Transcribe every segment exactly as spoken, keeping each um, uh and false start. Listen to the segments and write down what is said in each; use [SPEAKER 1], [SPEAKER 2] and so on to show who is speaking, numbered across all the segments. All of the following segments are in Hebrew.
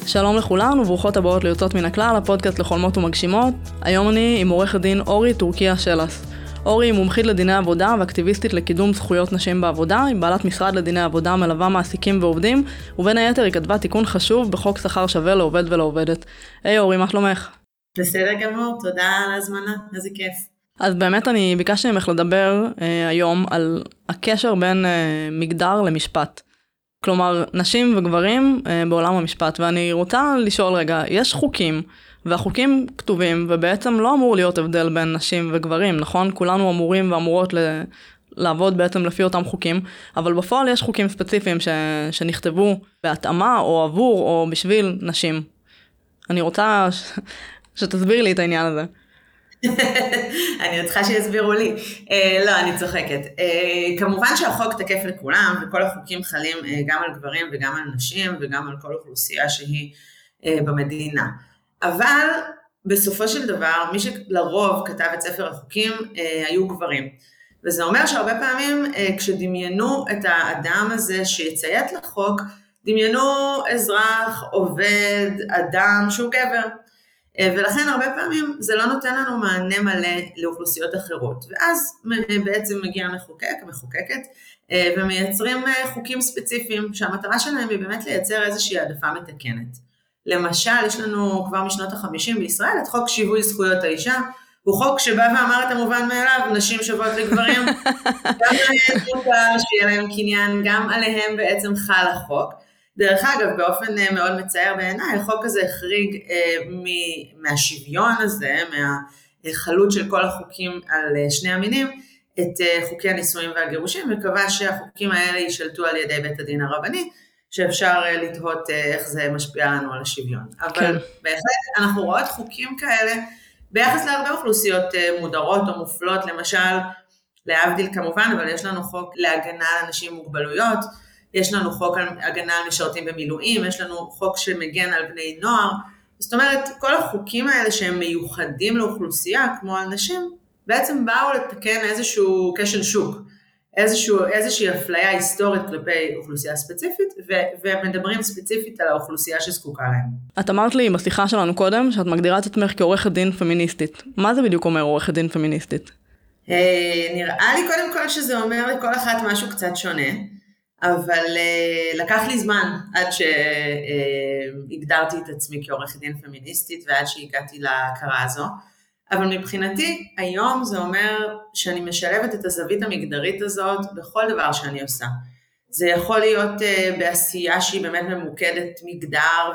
[SPEAKER 1] שלום לכולן וברוכות הבאות ליוצאות מן הכלל, הפודקאסט לחולמות ומגשימות. היום אני עם עורכת דין אורי טורקיה שלס. אורי היא מומחית לדיני עבודה ואקטיביסטית לקידום זכויות נשים בעבודה, היא בעלת משרד לדיני עבודה, מלווה מעסיקים ועובדים, ובין היתר היא כתבה תיקון חשוב בחוק שכר שווה לעובד ולעובדת. היי אורי, מה שלומך?
[SPEAKER 2] בסדר גמור, תודה על ההזמנה, איזה כיף.
[SPEAKER 1] אז באמת אני ביקשתי ממך לדבר אה, היום על הקשר בין אה, מגדר למשפט. כלומר, נשים וגברים אה, בעולם המשפט, ואני רוצה לשאול רגע, יש חוקים, והחוקים כתובים, ובעצם לא אמור להיות הבדל בין נשים וגברים, נכון? כולנו אמורים ואמורות ל... לעבוד בעצם לפי אותם חוקים, אבל בפועל יש חוקים ספציפיים ש... שנכתבו בהתאמה או עבור או בשביל נשים. אני רוצה ש... שתסביר לי את העניין הזה.
[SPEAKER 2] אני רוצה שיסבירו לי. לא, אני צוחקת. כמובן שהחוק תקף לכולם, וכל החוקים חלים גם על גברים וגם על נשים, וגם על כל אוכלוסייה שהיא במדינה. אבל בסופו של דבר, מי שלרוב כתב את ספר החוקים היו גברים. וזה אומר שהרבה פעמים כשדמיינו את האדם הזה שיציית לחוק, דמיינו אזרח, עובד, אדם שהוא גבר. ולכן הרבה פעמים זה לא נותן לנו מענה מלא לאוכלוסיות אחרות. ואז בעצם מגיע המחוקק, המחוקקת, ומייצרים חוקים ספציפיים, שהמטרה שלהם היא באמת לייצר איזושהי העדפה מתקנת. למשל, יש לנו כבר משנות ה-חמישים בישראל, את חוק שיווי זכויות האישה, הוא חוק שבא ואמר את המובן מאליו, נשים שוות לגברים, גם עליהם מותר שיהיה להם קניין, גם עליהם בעצם חל החוק. דרך אגב, באופן מאוד מצער בעיניי, החוק הזה החריג אה, מהשוויון הזה, מהחלות של כל החוקים על שני המינים, את אה, חוקי הנישואים והגירושים, וקבע שהחוקים האלה יישלטו על ידי בית הדין הרבני, שאפשר אה, לתהות אה, איך זה משפיע לנו על השוויון. אבל כן. בהחלט אנחנו רואות חוקים כאלה, ביחס להרבה אוכלוסיות אה, מודרות או מופלות, למשל, להבדיל כמובן, אבל יש לנו חוק להגנה על אנשים עם מוגבלויות, יש לנו חוק על הגנה על משרתים במילואים, יש לנו חוק שמגן על בני נוער, זאת אומרת, כל החוקים האלה שהם מיוחדים לאוכלוסייה, כמו על נשים, בעצם באו לתקן איזשהו כשל שוק, איזשהו, איזושהי אפליה היסטורית כלפי אוכלוסייה ספציפית, ו- ומדברים ספציפית על האוכלוסייה שזקוקה להם.
[SPEAKER 1] את אמרת לי בשיחה שלנו קודם, שאת מגדירה את עצמך כעורכת דין פמיניסטית. מה זה בדיוק אומר עורכת דין פמיניסטית?
[SPEAKER 2] נראה לי קודם כל שזה אומר לכל אחת משהו קצת שונה, אבל uh, לקח לי זמן עד שהגדרתי uh, את עצמי כעורכת דין פמיניסטית ועד שהגעתי להכרה הזו, אבל מבחינתי היום זה אומר שאני משלבת את הזווית המגדרית הזאת בכל דבר שאני עושה. זה יכול להיות uh, בעשייה שהיא באמת ממוקדת מגדר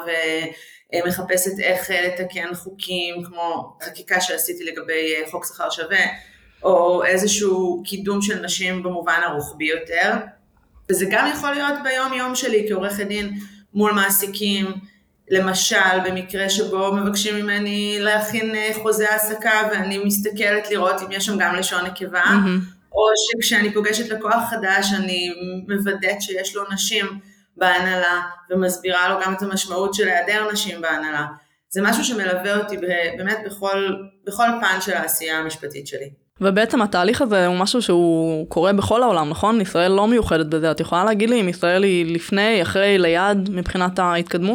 [SPEAKER 2] ומחפשת איך uh, לתקן חוקים כמו חקיקה שעשיתי לגבי uh, חוק שכר שווה, או איזשהו קידום של נשים במובן הרוחבי יותר, וזה גם יכול להיות ביום יום שלי כעורכת דין מול מעסיקים, למשל במקרה שבו מבקשים ממני להכין חוזה העסקה, ואני מסתכלת לראות אם יש שם גם לשון נקבה, mm-hmm. או שכשאני פוגשת לקוח חדש, אני מוודאת שיש לו נשים בהנהלה, ומסבירה לו גם את המשמעות של היעדר נשים בהנהלה. זה משהו שמלווה אותי באמת בכל, בכל פן של העשייה המשפטית שלי.
[SPEAKER 1] ובעצם התהליך הזה הוא משהו שהוא קורה בכל העולם, נכון? ישראל לא מיוחדת בזה. את יכולה להגיד לי אם ישראל היא לפני, אחרי, ליד, מבחינת ההתקדמות?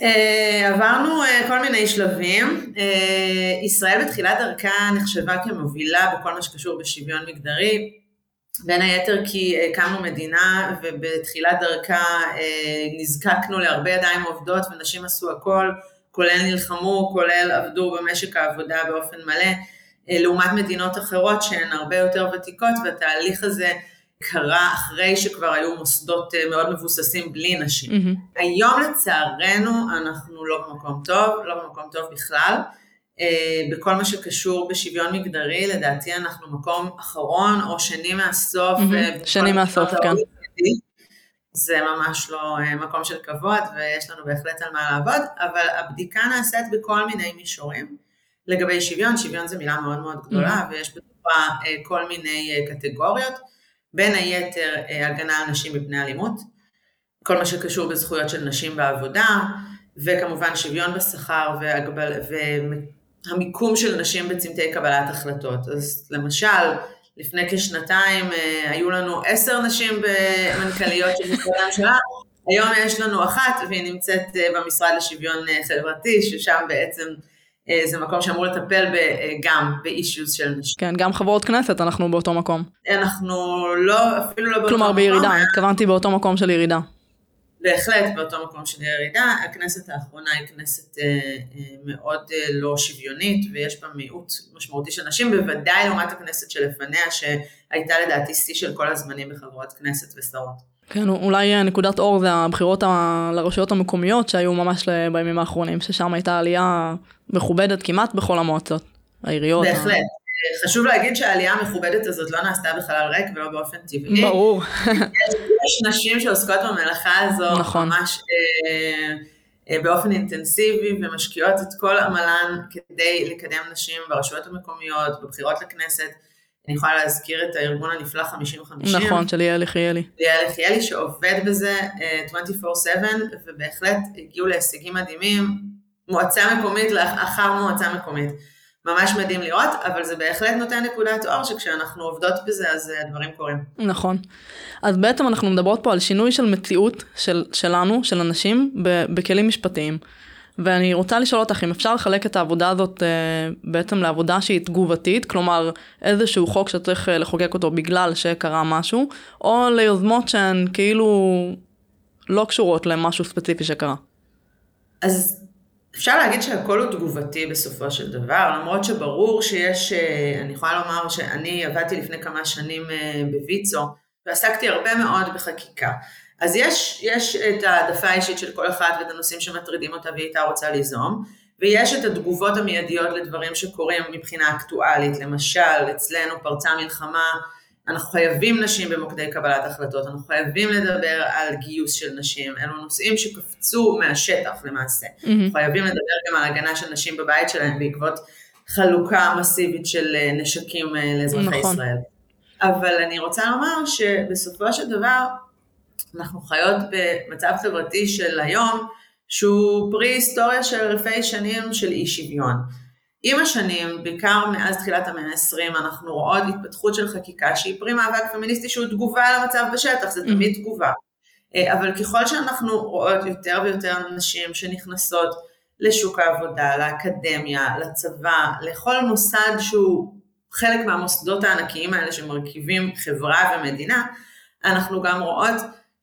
[SPEAKER 2] עברנו כל מיני שלבים. ישראל בתחילת דרכה נחשבה כמובילה בכל מה שקשור בשוויון מגדרי, בין היתר כי הקמנו מדינה ובתחילת דרכה נזקקנו להרבה ידיים עובדות ונשים עשו הכל, כולל נלחמו, כולל עבדו במשק העבודה באופן מלא, לעומת מדינות אחרות שהן הרבה יותר ותיקות, והתהליך הזה קרה אחרי שכבר היו מוסדות מאוד מבוססים בלי נשים. Mm-hmm. היום לצערנו אנחנו לא במקום טוב, לא במקום טוב בכלל, בכל מה שקשור בשוויון מגדרי, לדעתי אנחנו מקום אחרון או שני מהסוף.
[SPEAKER 1] Mm-hmm. שני מהסוף, כן.
[SPEAKER 2] זה ממש לא מקום של כבוד, ויש לנו בהחלט על מה לעבוד, אבל הבדיקה נעשית בכל מיני מישורים, לגבי שוויון, שוויון זה מילה מאוד מאוד גדולה, mm-hmm. ויש בתוכה כל מיני קטגוריות, בין היתר הגנה על נשים מפני אלימות, כל מה שקשור בזכויות של נשים בעבודה, וכמובן שוויון בשכר והגבל, והמיקום של נשים בצמתי קבלת החלטות. אז למשל, לפני כשנתיים היו לנו עשר נשים במנכ"ליות של משרדי הממשלה, היום יש לנו אחת, והיא נמצאת במשרד לשוויון חברתי, ששם בעצם זה מקום שאמור לטפל גם באישיוז של נשים.
[SPEAKER 1] כן, גם חברות כנסת, אנחנו באותו מקום.
[SPEAKER 2] אנחנו לא, אפילו לא באותו
[SPEAKER 1] כלומר,
[SPEAKER 2] מקום.
[SPEAKER 1] בירידה, התכוונתי באותו מקום של ירידה.
[SPEAKER 2] בהחלט באותו מקום של ירידה. הכנסת האחרונה היא כנסת אה, אה, מאוד אה, לא שוויונית, ויש בה מיעוט משמעותי של נשים, בוודאי לעומת הכנסת שלפניה, שהייתה לדעתי שיא של כל הזמנים בחברות כנסת ושרות.
[SPEAKER 1] כן, אולי נקודת אור זה הבחירות ה... לרשויות המקומיות, שהיו ממש בימים האחרונים, ששם הייתה עלייה מכובדת כמעט בכל המועצות, העיריות.
[SPEAKER 2] בהחלט. ה... חשוב להגיד שהעלייה המכובדת הזאת לא נעשתה בחלל ריק ולא באופן טבעי.
[SPEAKER 1] ברור.
[SPEAKER 2] יש נשים שעוסקות במלאכה הזו,
[SPEAKER 1] נכון.
[SPEAKER 2] ממש אה, אה, באופן אינטנסיבי, ומשקיעות את כל עמלן כדי לקדם נשים ברשויות המקומיות, בבחירות לכנסת. אני יכולה להזכיר את הארגון הנפלא חמישים חמישים.
[SPEAKER 1] נכון, של ליאל יחיאלי.
[SPEAKER 2] ליאל יחיאלי שעובד בזה עשרים וארבע שבע, ובהחלט הגיעו להישגים מדהימים, מועצה מקומית לאחר מועצה מקומית. ממש מדהים לראות, אבל זה בהחלט נותן נקודת אור, שכשאנחנו עובדות בזה, אז הדברים קורים.
[SPEAKER 1] נכון. אז בעצם אנחנו מדברות פה על שינוי של מציאות של, שלנו, של אנשים, בכלים משפטיים. ואני רוצה לשאול אותך אם אפשר לחלק את העבודה הזאת בעצם לעבודה שהיא תגובתית, כלומר איזשהו חוק שצריך לחוקק אותו בגלל שקרה משהו, או ליוזמות שהן כאילו לא קשורות למשהו ספציפי שקרה.
[SPEAKER 2] אז אפשר להגיד שהכל הוא תגובתי בסופו של דבר, למרות שברור שיש, אני יכולה לומר שאני עבדתי לפני כמה שנים בויצו, ועסקתי הרבה מאוד בחקיקה. אז יש, יש את העדפה האישית של כל אחד ואת הנושאים שמטרידים אותה והיא הייתה רוצה ליזום, ויש את התגובות המיידיות לדברים שקורים מבחינה אקטואלית, למשל אצלנו פרצה מלחמה, אנחנו חייבים נשים במוקדי קבלת החלטות, אנחנו חייבים לדבר על גיוס של נשים, אלו נושאים שקפצו מהשטח למעשה, mm-hmm. חייבים לדבר גם על הגנה של נשים בבית שלהם בעקבות חלוקה מסיבית של נשקים לאזרחי
[SPEAKER 1] נכון.
[SPEAKER 2] ישראל. אבל אני רוצה לומר שבסופו של דבר, אנחנו חיות במצב חברתי של היום, שהוא פרי היסטוריה של אלפי שנים של אי שוויון. עם השנים, בעיקר מאז תחילת המאה ה-עשרים, אנחנו רואות התפתחות של חקיקה, שהיא פרי מאבק פמיניסטי שהוא תגובה למצב בשטח, זה תמיד תגובה. אבל ככל שאנחנו רואות יותר ויותר נשים שנכנסות לשוק העבודה, לאקדמיה, לצבא, לכל מוסד שהוא חלק מהמוסדות הענקיים האלה שמרכיבים חברה ומדינה, אנחנו גם רואות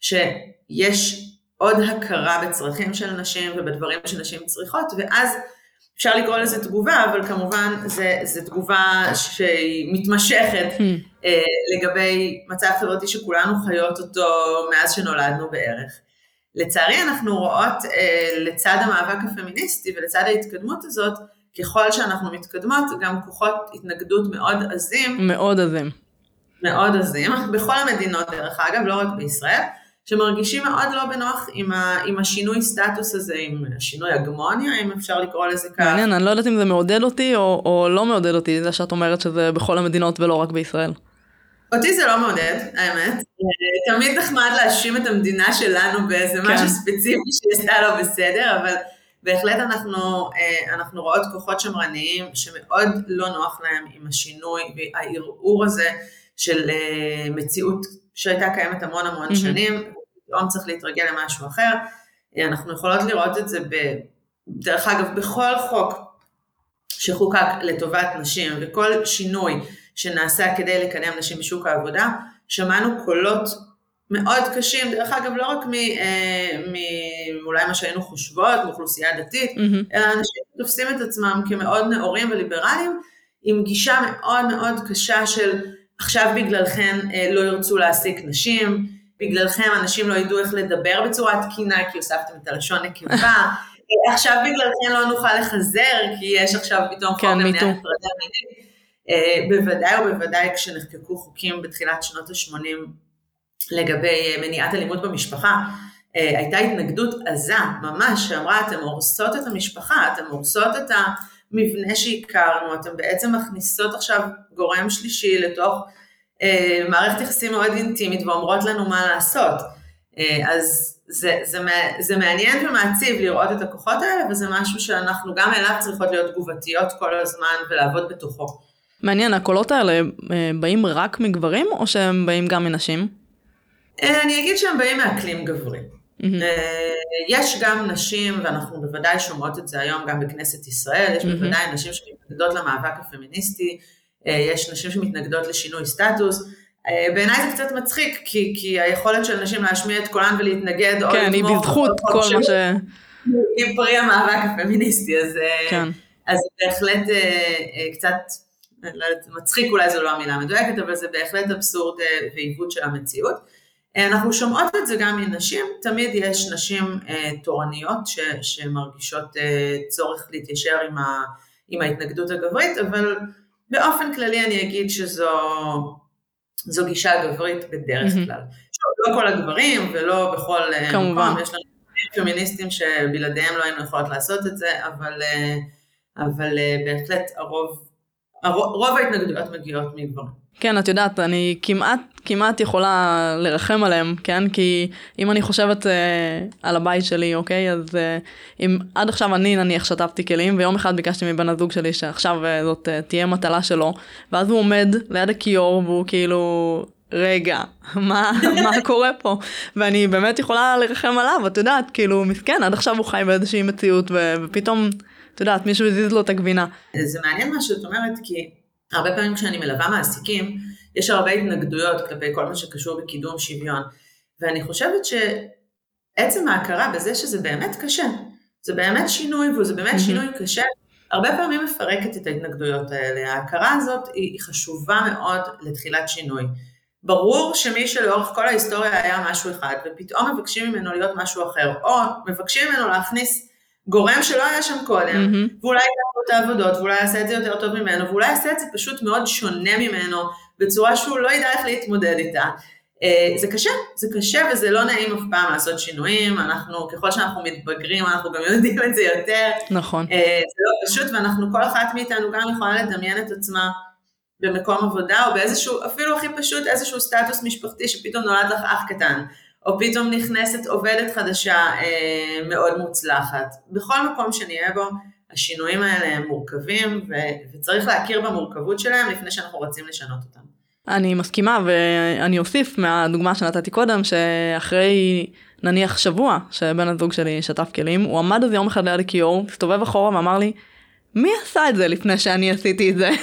[SPEAKER 2] שיש עוד הכרה בצרכים של נשים ובדברים שנשים צריכות, ואז אפשר לקרוא לזה תגובה, אבל כמובן זה, זה תגובה שהיא מתמשכת hmm. אה, לגבי מצב חברתי שכולנו חיות אותו מאז שנולדנו בערך. לצערי אנחנו רואות אה, לצד המאבק הפמיניסטי ולצד ההתקדמות הזאת, ככל שאנחנו מתקדמות, גם כוחות התנגדות מאוד עזים.
[SPEAKER 1] מאוד עזים.
[SPEAKER 2] מאוד עזים, בכל המדינות דרך אגב, לא רק בישראל, שמרגישים מאוד לא בנוח עם, ה, עם השינוי סטטוס הזה, עם השינוי הגמוניה, אם אפשר לקרוא לזה כך.
[SPEAKER 1] מעניין, אני לא יודעת אם זה מעודד אותי או, או לא מעודד אותי, זה שאת אומרת שזה בכל המדינות ולא רק בישראל.
[SPEAKER 2] אותי זה לא מעודד, האמת. תמיד נחמד להאשים את המדינה שלנו באיזה כן. משהו ספציפי שעשתה לא בסדר, אבל בהחלט אנחנו, אנחנו רואות כוחות שמרניים שמאוד לא נוח להם עם השינוי והערעור הזה של מציאות שהייתה קיימת המון המון mm-hmm. שנים, פתאום צריך להתרגל למשהו אחר. אנחנו יכולות לראות את זה בדרך אגב בכל חוק שחוקק לטובת נשים וכל שינוי שנעשה כדי לקדם נשים בשוק העבודה, שמענו קולות מאוד קשים, דרך אגב לא רק מאולי מה שהיינו חושבות, מאוכלוסייה דתית, mm-hmm. אלא אנשים תופסים את עצמם כמאוד נאורים וליברליים, עם גישה מאוד מאוד קשה של עכשיו בגללכם לא ירצו להעסיק נשים, בגללכם אנשים לא ידעו איך לדבר בצורה תקינה, כי הוספתם את הלשון נקבה, עכשיו בגללכם לא נוכל לחזר, כי יש עכשיו פתאום חוק למניעת הטרדה מינית. בוודאי ובוודאי כשנחקקו חוקים בתחילת שנות ה-שמונים לגבי מניעת אלימות במשפחה, הייתה התנגדות עזה, ממש, שאמרה, אתם הורסות את המשפחה, אתם הורסות את המבנה שהכרנו, אתם בעצם מכניסות עכשיו גורם שלישי לתוך מערכת יחסים מאוד אינטימית, ואומרות לנו מה לעשות. אז זה, זה, זה מעניין ומעציב לראות את הכוחות האלה, וזה משהו שאנחנו גם אליו צריכות להיות תגובתיות כל הזמן, ולעבוד בתוכו.
[SPEAKER 1] מעניין, הקולות האלה באים רק מגברים, או שהם באים גם מנשים?
[SPEAKER 2] אני אגיד שהם באים מאקלים גברי. יש גם נשים, ואנחנו בוודאי שומעות את זה היום גם בכנסת ישראל, יש בוודאי נשים שמתנגדות למאבק הפמיניסטי, יש נשים שמתנגדות לשינוי סטטוס, בעיניי זה קצת מצחיק, כי, כי היכולת של נשים להשמיע את קולן ולהתנגד,
[SPEAKER 1] כן, היא בזכות כל מה ש...
[SPEAKER 2] היא פרי המאבק הפמיניסטי, אז,
[SPEAKER 1] כן.
[SPEAKER 2] אז בהחלט קצת, מצחיק אולי זו לא המילה המדויקת, אבל זה בהחלט אבסורד ועיוות של המציאות. אנחנו שומעות את זה גם מנשים, תמיד יש נשים תורניות ש, שמרגישות צורך להתיישר עם, ה, עם ההתנגדות הגברית, אבל באופן כללי אני אגיד שזו זו גישה גברית בדרך כלל. לא כל הגברים ולא בכל מקום, יש לנו פמיניסטים שבלעדיהם לא היינו יכולות לעשות את זה, אבל, אבל בהחלט הרוב, הרוב, רוב ההתנגדויות מגיעות מגברים.
[SPEAKER 1] כן, את יודעת, אני כמעט, כמעט יכולה לרחם עליהם, כן? כי אם אני חושבת אה, על הבית שלי, אוקיי? אז אה, אם עד עכשיו אני נניח שטפתי כלים, ויום אחד ביקשתי מבן הזוג שלי שעכשיו אה, זאת אה, תהיה מטלה שלו, ואז הוא עומד ליד הכיור, והוא כאילו, רגע, מה, מה קורה פה? ואני באמת יכולה לרחם עליו, את יודעת, כאילו, מסכן, עד עכשיו הוא חי באיזושהי מציאות, ו- ופתאום, את יודעת, מישהו הזיז לו את הגבינה.
[SPEAKER 2] זה מעניין מה שאת אומרת, כי הרבה פעמים כשאני מלווה מעסיקים, יש הרבה התנגדויות כלפי כל מה שקשור בקידום שוויון, ואני חושבת שעצם ההכרה בזה שזה באמת קשה, זה באמת שינוי, וזה באמת שינוי קשה, הרבה פעמים מפרקת את ההתנגדויות האלה. ההכרה הזאת היא חשובה מאוד לתחילת שינוי. ברור שמי שלאורך כל ההיסטוריה היה משהו אחד, ופתאום מבקשים ממנו להיות משהו אחר, או מבקשים ממנו להכניס גורם שלא היה שם קודם, mm-hmm. ואולי יעשה את העבודות, ואולי יעשה את זה יותר טוב ממנו, ואולי יעשה את זה פשוט מאוד שונה ממנו, בצורה שהוא לא ידע איך להתמודד איתה. זה קשה, זה קשה וזה לא נעים אף פעם לעשות שינויים, אנחנו, ככל שאנחנו מתבגרים, אנחנו גם יודעים את זה יותר.
[SPEAKER 1] נכון.
[SPEAKER 2] זה לא פשוט, ואנחנו, כל אחת מאיתנו גם יכולה לדמיין את עצמה במקום עבודה, או באיזשהו, אפילו הכי פשוט, איזשהו סטטוס משפחתי, שפתאום נולד לך אח קטן, או פתאום נכנסת עובדת חדשה אה, מאוד מוצלחת. בכל מקום שנהיה בו, השינויים האלה הם מורכבים, ו- וצריך להכיר במורכבות שלהם, לפני שאנחנו רוצים לשנות אותם.
[SPEAKER 1] אני מסכימה, ואני אוסיף מהדוגמה שנתתי קודם, שאחרי נניח שבוע, שבן הזוג שלי שטף כלים, הוא עמד אז יום אחד ליד הכיור, הסתובב אחורה ואמר לי, מי עשה את זה לפני שאני עשיתי את זה?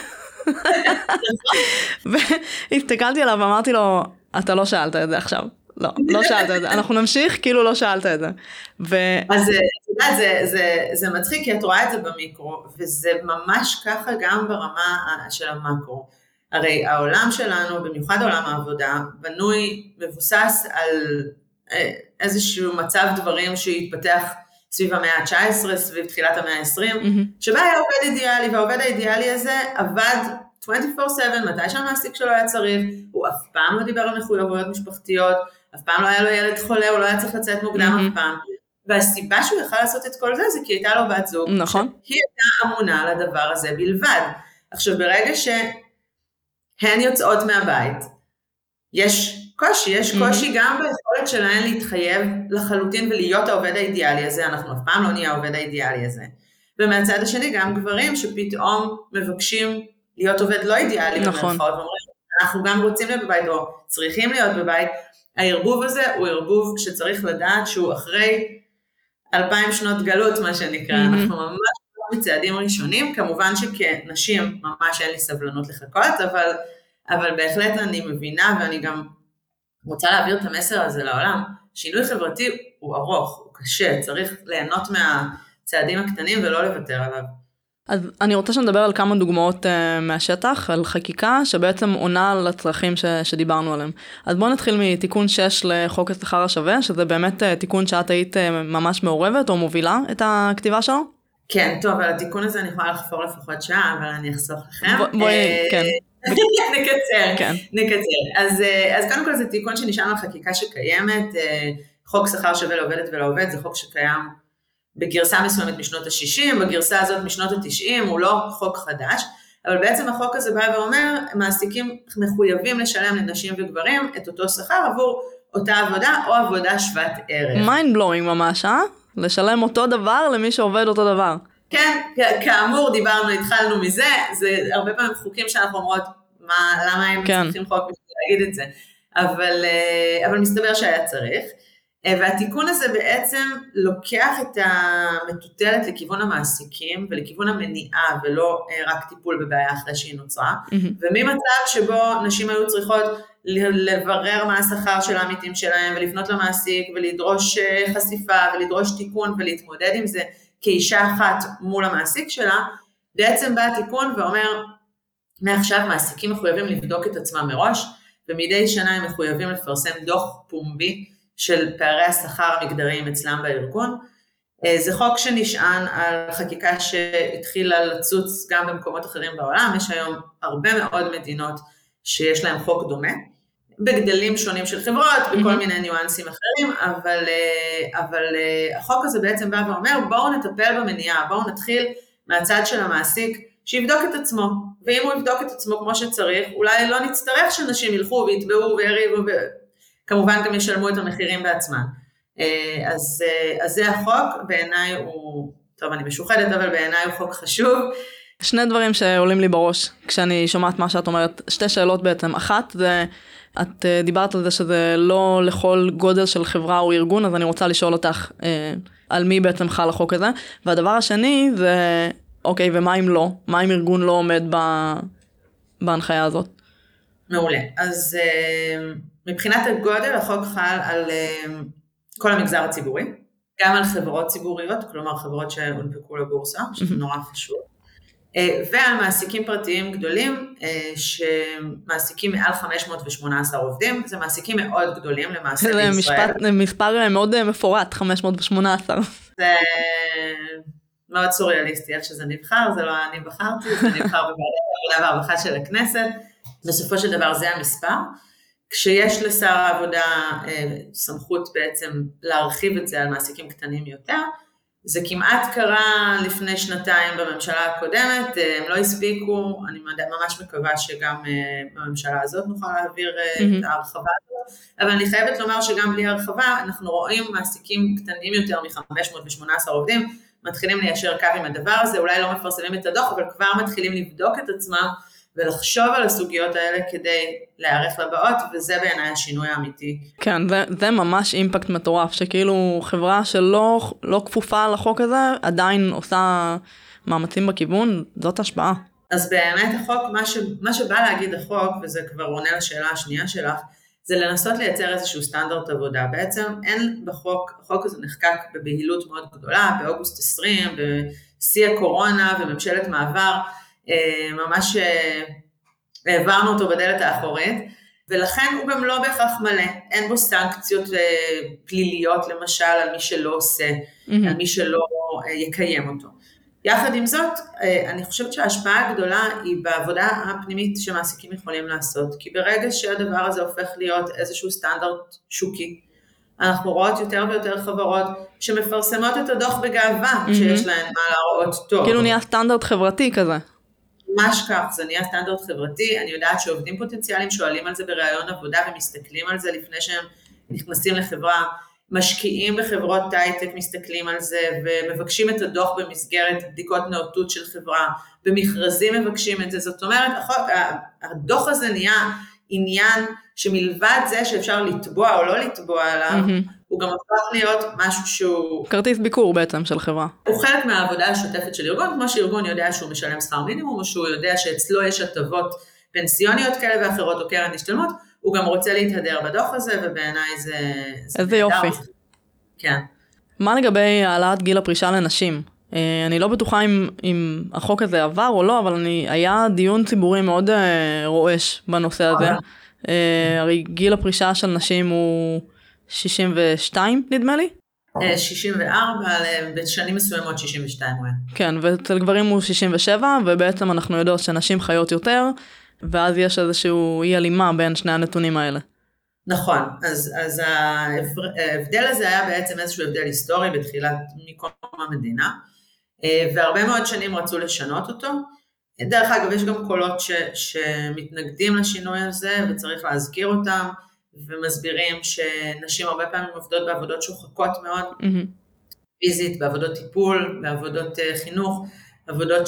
[SPEAKER 1] והסתכלתי עליו ואמרתי לו, אתה לא שאלת את זה עכשיו. לא, לא שאלת את זה. אנחנו נמשיך, כאילו לא שאלת את זה. ו...
[SPEAKER 2] אז זה, זה, זה, זה מצחיק, כי את רואה את זה במיקרו, וזה ממש ככה גם ברמה של המקרו. הרי העולם שלנו, במיוחד עולם העבודה, בנוי, מבוסס על איזשהו מצב דברים שהתפתח סביב המאה ה-תשע עשרה, סביב תחילת המאה ה-עשרים, mm-hmm. שבה היה עובד אידיאלי, והעובד האידיאלי הזה עבד עשרים וארבע שבע, מתי שהמעסיק שלו היה צריך, הוא אף פעם לא דיבר על מחויבויות משפחתיות, אף פעם לא היה לו ילד חולה, הוא לא היה צריך לצאת מוקדם mm-hmm. אף פעם, והסיבה שהוא יכל לעשות את כל זה, זה כי הייתה לו בת זוג,
[SPEAKER 1] נכון.
[SPEAKER 2] היא הייתה אמונה על הדבר הזה בלבד. עכשיו, ברגע שהן יוצאות מהבית, יש קושי, יש קושי mm-hmm. גם ביכולת שלהן להתחייב לחלוטין ולהיות העובד האידיאלי הזה, אנחנו אף פעם לא נהיה העובד האידיאלי הזה. ומהצד השני גם גברים שפתאום מבקשים להיות עובד לא אידיאלי,
[SPEAKER 1] נכון.
[SPEAKER 2] במרכאות, ואומרים, אנחנו גם רוצים להיות בבית או צריכים להיות בבית, הערבוב הזה הוא ערבוב שצריך לדעת שהוא אחרי אלפיים שנות גלות, מה שנקרא, mm-hmm. אנחנו ממש מצעדים ראשונים, כמובן שכנשים ממש אין לי סבלנות לחכות, אבל, אבל בהחלט אני מבינה ואני גם רוצה להעביר את המסר הזה לעולם, שינוי חברתי הוא ארוך, הוא קשה, צריך ליהנות מהצעדים הקטנים ולא לוותר עליו.
[SPEAKER 1] אז אני רוצה שנדבר על כמה דוגמאות uh, מהשטח, על חקיקה שבעצם עונה על הצרכים ש, שדיברנו עליהם. אז בואו נתחיל מתיקון שש לחוק השכר השווה, שזה באמת uh, תיקון שאת היית uh, ממש מעורבת או מובילה את הכתיבה שלו?
[SPEAKER 2] כן, טוב, על התיקון הזה אני יכולה לחפור לפחות שעה, אבל אני אחסוך לכם.
[SPEAKER 1] ב- בואי, כן.
[SPEAKER 2] נקצר,
[SPEAKER 1] כן.
[SPEAKER 2] נקצר. אז, אז קודם כל זה תיקון שנשען על חקיקה שקיימת, חוק שכר שווה לעובדת ולעובד, זה חוק שקיים בגרסה מסוימת משנות ה-שישים, בגרסה הזאת משנות ה-תשעים, הוא לא חוק חדש, אבל בעצם החוק הזה בא ואומר, מעסיקים מחויבים לשלם לנשים וגברים את אותו שכר עבור אותה עבודה או עבודה שוות ערך.
[SPEAKER 1] mind blowing ממש, אה? לשלם אותו דבר למי שעובד אותו דבר.
[SPEAKER 2] כן, כאמור דיברנו, התחלנו מזה, זה הרבה פעמים חוקים שאנחנו אומרות, מה, למה הם כן. צריכים חוק בשביל להגיד את זה, אבל, אבל מסתבר שהיה צריך. והתיקון הזה בעצם לוקח את המטוטלת לכיוון המעסיקים ולכיוון המניעה ולא רק טיפול בבעיה אחרי שהיא נוצרה, וממצב שבו נשים היו צריכות לברר מה השכר של העמיתים שלהם ולפנות למעסיק ולדרוש חשיפה ולדרוש תיקון ולהתמודד עם זה כאישה אחת מול המעסיק שלה, בעצם בא התיקון ואומר, מעכשיו מעסיקים מחויבים לבדוק את עצמם מראש, ומדי שנה הם מחויבים לפרסם דוח פומבי של פערי השכר המגדריים אצלם בארגון. זה חוק שנשען על חקיקה שהתחילה לצוץ גם במקומות אחרים בעולם, יש היום הרבה מאוד מדינות שיש להם חוק דומה, בגדלים שונים של חברות, בכל מיני ניואנסים אחרים, אבל, אבל החוק הזה בעצם בא ואומר, בואו נטפל במניעה, בואו נתחיל מהצד של המעסיק, שיבדוק את עצמו, ואם הוא יבדוק את עצמו כמו שצריך, אולי לא נצטרך שאנשים ילכו ויתבעו ויריבו, וכמובן גם ישלמו את המחירים בעצמם. אז, אז זה החוק, בעיניי הוא, טוב אני משוחדת, אבל בעיניי הוא חוק חשוב.
[SPEAKER 1] שני דברים שעולים לי בראש, כשאני שומעת מה שאת אומרת, שתי שאלות בעצם. אחת, זה, את דיברת על זה שזה לא לכל גודל של חברה או ארגון, אז אני רוצה לשאול אותך אה, על מי בעצם חל החוק הזה. והדבר השני זה, אוקיי, ומה אם לא? מה אם ארגון לא עומד ב, בהנחיה הזאת?
[SPEAKER 2] מעולה. אז אה, מבחינת הגודל, החוק חל על אה, כל המגזר הציבורי, גם על חברות ציבוריות, כלומר חברות שהונפקו לבורסה, שזה נורא חשוב. ועל מעסיקים פרטיים גדולים, שמעסיקים מעל חמש מאות ושמונה עשרה עובדים, זה מעסיקים מאוד גדולים למעשה בישראל.
[SPEAKER 1] זה משפט, מספר מאוד מפורט, חמש מאות ושמונה עשרה.
[SPEAKER 2] זה מאוד סוריאליסטי, איך שזה נבחר, זה לא אני בחרתי, זה נבחר בוועדת העבודה והרווחה של הכנסת, בסופו של דבר זה המספר, כשיש לשר העבודה סמכות בעצם להרחיב את זה על מעסיקים קטנים יותר, זה כמעט קרה לפני שנתיים בממשלה הקודמת, הם לא הספיקו, אני ממש מקווה שגם בממשלה הזאת נוכל להעביר את ההרחבה הזאת, אבל אני חייבת לומר שגם בלי הרחבה, אנחנו רואים מעסיקים קטנים יותר מ-חמש מאות ושמונה עשרה עובדים, מתחילים ליישר קו עם הדבר הזה, אולי לא מפרסמים את הדוח, אבל כבר מתחילים לבדוק את עצמם, ולחשוב על הסוגיות האלה כדי להיערך לבאות, וזה בעיניי השינוי האמיתי.
[SPEAKER 1] כן, זה, זה ממש אימפקט מטורף, שכאילו חברה שלא לא כפופה לחוק הזה, עדיין עושה מאמצים בכיוון, זאת השפעה.
[SPEAKER 2] אז באמת החוק, מה, ש, מה שבא להגיד החוק, וזה כבר עונה לשאלה השנייה שלך, זה לנסות לייצר איזשהו סטנדרט עבודה. בעצם אין בחוק, החוק הזה נחקק בבהילות מאוד גדולה, באוגוסט עשרים, בשיא הקורונה וממשלת מעבר, ממש העברנו אותו בדלת האחורית, ולכן הוא גם לא בהכרח מלא, אין בו סנקציות פליליות למשל על מי שלא עושה, על מי שלא יקיים אותו. יחד עם זאת, אני חושבת שההשפעה הגדולה היא בעבודה הפנימית שמעסיקים יכולים לעשות, כי ברגע שהדבר הזה הופך להיות איזשהו סטנדרט שוקי, אנחנו רואות יותר ויותר חברות שמפרסמות את הדוח בגאווה, כשיש להן מה להראות טוב.
[SPEAKER 1] כאילו נהיה סטנדרט חברתי כזה.
[SPEAKER 2] ממש כך, זה נהיה סטנדרט חברתי, אני יודעת שעובדים פוטנציאליים שואלים על זה בראיון עבודה ומסתכלים על זה לפני שהם נכנסים לחברה, משקיעים בחברות הייטק, מסתכלים על זה ומבקשים את הדוח במסגרת בדיקות נאותות של חברה, במכרזים מבקשים את זה, זאת אומרת, הדוח הזה נהיה עניין שמלבד זה שאפשר לתבוע או לא לתבוע עליו, הוא גם הפך להיות משהו שהוא...
[SPEAKER 1] כרטיס ביקור בעצם של חברה.
[SPEAKER 2] הוא חלק מהעבודה השותפת של ארגון, כמו שארגון יודע שהוא משלם שכר מינימום, או שהוא יודע שאצלו יש הטבות פנסיוניות כאלה ואחרות, או קרן השתלמות, הוא גם רוצה להתהדר בדוח הזה, ובעיניי זה...
[SPEAKER 1] איזה יופי.
[SPEAKER 2] כן.
[SPEAKER 1] מה לגבי העלאת גיל הפרישה לנשים? אני לא בטוחה אם, אם החוק הזה עבר או לא, אבל אני, היה דיון ציבורי מאוד רועש בנושא הזה. הרי גיל הפרישה של נשים הוא שישים ושתיים, נדמה לי?
[SPEAKER 2] שישים וארבע, בשנים מסוימות שישים ושתיים.
[SPEAKER 1] כן, ואצל גברים הוא שישים ושבע, ובעצם אנחנו יודעות שנשים חיות יותר, ואז יש איזשהו אי הלימה בין שני הנתונים האלה.
[SPEAKER 2] נכון, אז, אז ההבדל הזה היה בעצם איזשהו הבדל היסטורי בתחילת מקום המדינה, והרבה מאוד שנים רצו לשנות אותו. דרך אגב, יש גם קולות ש, שמתנגדים לשינוי הזה, וצריך להזכיר אותם, ומסבירים שנשים הרבה פעמים עובדות בעבודות שוחקות מאוד, mm-hmm. פיזית, בעבודות טיפול, בעבודות חינוך, עבודות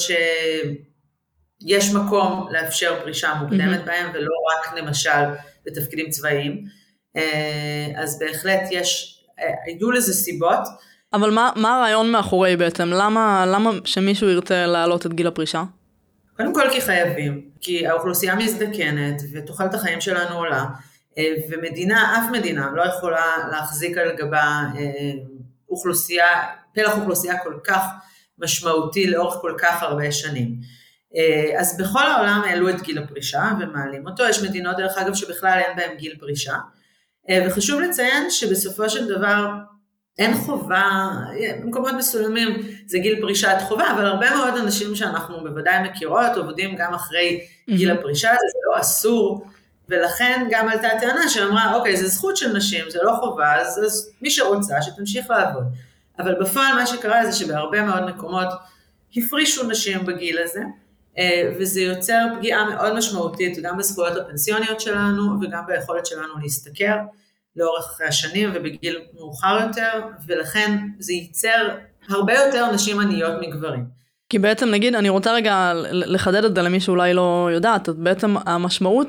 [SPEAKER 2] שיש מקום לאפשר פרישה מוקדמת mm-hmm. בהם, ולא רק למשל בתפקידים צבאיים. אז בהחלט יש היו לזה סיבות.
[SPEAKER 1] אבל מה, מה הרעיון מאחורי בעצם? למה, למה שמישהו ירצה להעלות את גיל הפרישה?
[SPEAKER 2] קודם כל כי חייבים, כי האוכלוסייה מזדקנת ותוחלת החיים שלנו עולה, ומדינה, אף מדינה לא יכולה להחזיק על גבה אוכלוסייה, פלח אוכלוסייה כל כך משמעותי לאורך כל כך הרבה שנים. אז בכל העולם העלו את גיל הפרישה ומעלים אותו, יש מדינות דרך אגב שבכלל אין בהם גיל פרישה, וחשוב לציין שבסופו של דבר אין חובה, במקומות מסוימים זה גיל פרישת חובה, אבל הרבה מאוד אנשים שאנחנו בוודאי מכירות עובדים גם אחרי גיל הפרישה, זה לא אסור, ולכן גם עלתה טענה שאמרה, אוקיי, זה זכות של נשים, זה לא חובה, אז, אז מי שרוצה שתמשיך לעבוד. אבל בפועל מה שקרה זה שבהרבה מאוד מקומות הפרישו נשים בגיל הזה, וזה יוצר פגיעה מאוד משמעותית גם בזכויות הפנסיוניות שלנו, וגם ביכולת שלנו להשתכר לאורך השנים ובגיל מאוחר יותר, ולכן זה ייצר הרבה יותר נשים עניות מגברים.
[SPEAKER 1] כי בעצם נגיד, אני רוצה רגע לחדד את זה למי שאולי לא יודעת, אז בעצם המשמעות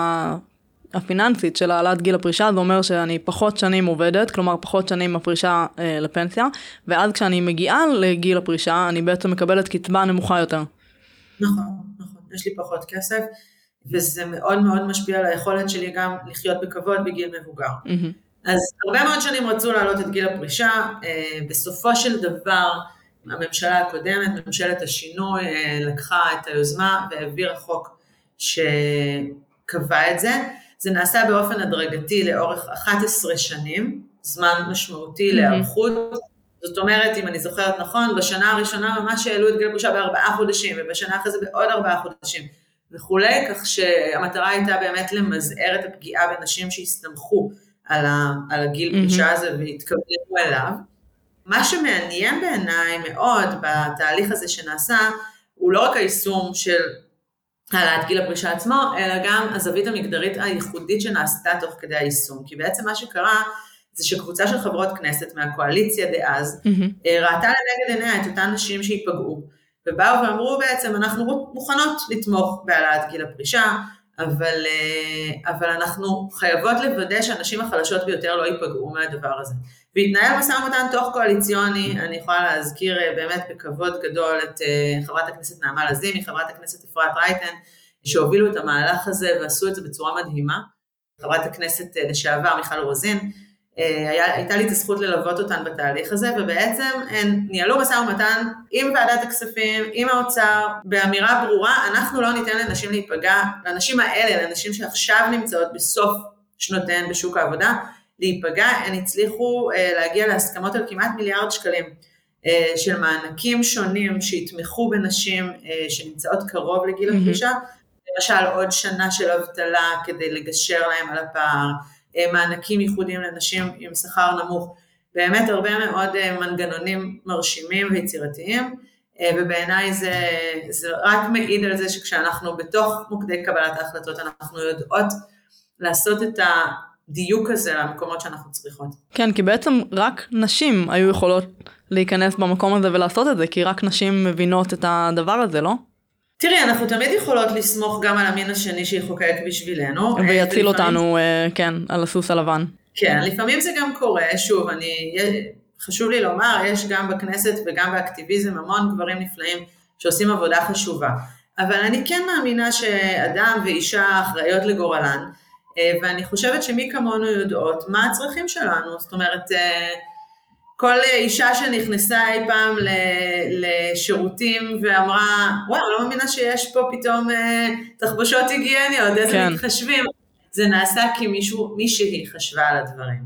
[SPEAKER 1] הפיננסית של העלאת גיל הפרישה, זה אומר שאני פחות שנים עובדת, כלומר פחות שנים מפרישה אה, לפנסיה, ואז כשאני מגיעה לגיל הפרישה, אני בעצם מקבלת קצבה נמוכה יותר.
[SPEAKER 2] נכון, נכון, יש לי פחות כסף, וזה מאוד מאוד משפיע על היכולת שלי גם לחיות בכבוד בגיל מבוגר. Mm-hmm. אז הרבה מאוד שנים רצו להעלות את גיל הפרישה, אה, בסופו של דבר, הממשלה הקודמת, ממשלת השינוי, אה, לקחה את היוזמה והעבירה חוק שקבע את זה. זה נעשה באופן הדרגתי לאורך אחת עשרה שנים, זמן משמעותי mm-hmm. להערכות. זאת אומרת, אם אני זוכרת נכון, בשנה הראשונה ממש העלו את גיל הפרישה בארבעה חודשים, ובשנה אחרי זה בעוד ארבעה חודשים. וכולי, כך שהמטרה הייתה באמת למזער את הפגיעה בנשים שהסתמכו על, ה, על הגיל פרישה הזה והתכווננו אליו. מה שמעניין בעיניי מאוד בתהליך הזה שנעשה, הוא לא רק היישום של העלאת גיל הפרישה עצמו, אלא גם הזווית המגדרית הייחודית שנעשתה תוך כדי היישום. כי בעצם מה שקרה, זה שקבוצה של חברות כנסת מהקואליציה דאז, mm-hmm. ראתה לנגד עיניה את אותן נשים שהיפגעו, ובאו ואמרו בעצם, אנחנו מוכנות לתמוך בהעלאת גיל הפרישה, אבל, אבל אנחנו חייבות לוודא שהנשים החלשות ביותר לא ייפגעו מהדבר הזה. והתנהל משא ומתן תוך קואליציוני, אני יכולה להזכיר באמת בכבוד גדול את חברת הכנסת נעמה לזימי, חברת הכנסת אפרת רייטן, שהובילו את המהלך הזה ועשו את זה בצורה מדהימה. חברת הכנסת לשעבר מיכל רוזין, היה, הייתה לי את הזכות ללוות אותן בתהליך הזה, ובעצם הן ניהלו משא ומתן עם ועדת הכספים, עם האוצר, באמירה ברורה, אנחנו לא ניתן לנשים להיפגע, לנשים האלה, לנשים שעכשיו נמצאות בסוף שנותיהן בשוק העבודה, להיפגע, הן הצליחו להגיע להסכמות על כמעט מיליארד שקלים, של מענקים שונים שהתמכו בנשים שנמצאות קרוב לגיל הפרישה, למשל עוד שנה של אבטלה כדי לגשר להם על הפער, מענקים ייחודיים לנשים עם שכר נמוך, באמת הרבה מאוד מנגנונים מרשימים ויצירתיים, ובעיניי זה, זה רק מעיד על זה שכשאנחנו בתוך מוקדי קבלת ההחלטות, אנחנו יודעות לעשות את הדיוק הזה למקומות שאנחנו צריכות.
[SPEAKER 1] כן, כי בעצם רק נשים היו יכולות להיכנס במקום הזה ולעשות את זה, כי רק נשים מבינות את הדבר הזה, לא?
[SPEAKER 2] תראי, אנחנו תמיד יכולות לסמוך גם על המין השני שיחוקק בשבילנו.
[SPEAKER 1] ויציל אותנו, כן, על הסוס הלבן.
[SPEAKER 2] כן, לפעמים זה גם קורה, שוב, אני, חשוב לי לומר, יש גם בכנסת וגם באקטיביזם המון גברים נפלאים שעושים עבודה חשובה. אבל אני כן מאמינה שאדם ואישה אחראיות לגורלן, ואני חושבת שמי כמונו יודעות מה הצרכים שלנו, זאת אומרת, כל אישה שנכנסה אי פעם לשירותים ואמרה, וואו, לא מאמינה שיש פה פתאום תחבושות היגייניות, איזה כן. מתחשבים. זה נעשה כי מישהו, מישהי חשבה על הדברים.